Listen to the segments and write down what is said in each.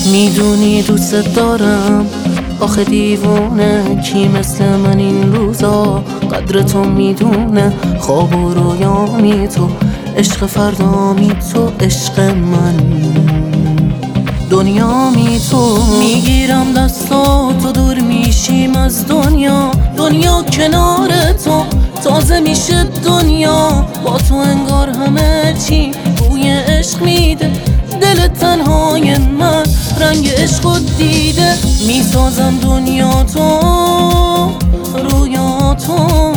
میدونی دوست دارم، آخه دیوونه کی مثل من این روزا قدر تو میدونه. خواب و رویامی تو، عشق فردامی تو، عشق من دنیامی تو. میگیرم دستاتو دور میشیم از دنیا، دنیا کنار تو تازه میشه دنیا. با تو انگار همه چی بوی عشق میده، دل تنهای من رنگ عشق رو دیده. میسازم دنیا تو رویا تو،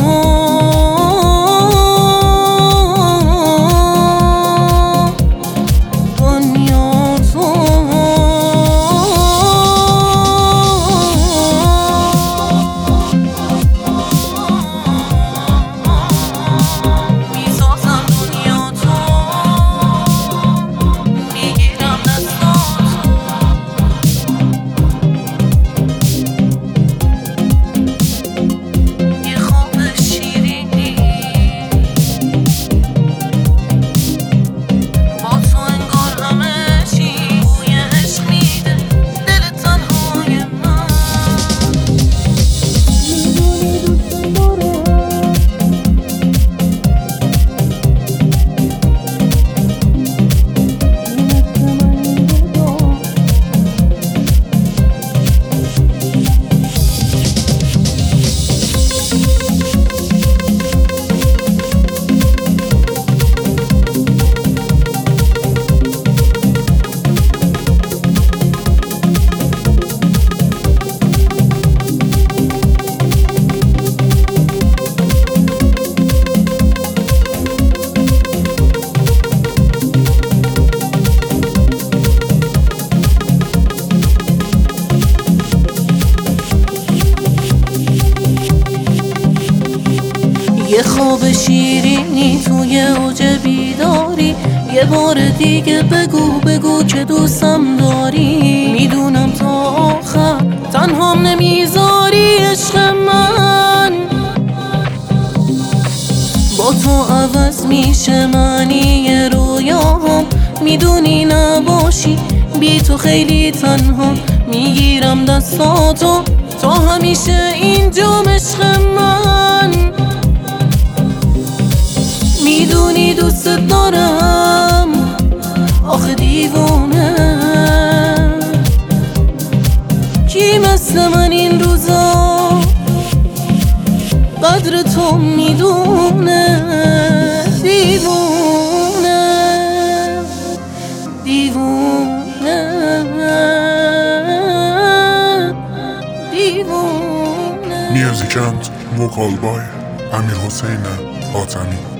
یه خواب شیرینی توی اوج بیداری. یه بار دیگه بگو که دوستم داری. میدونم تا آخر تنهام نمیذاری عشق من، با تو عوض میشه معنی رویاهم. میدونی نباشی بی تو خیلی تنها. میگیرم دستاتو تا همیشه اینجا عشق من. میدونی دوست دارم، آخه دیوونه کی مثل من این روزا قدر تو میدونه. دیوونه دیوونه دیوونه. Music and vocal by Amir Hossein Hatami.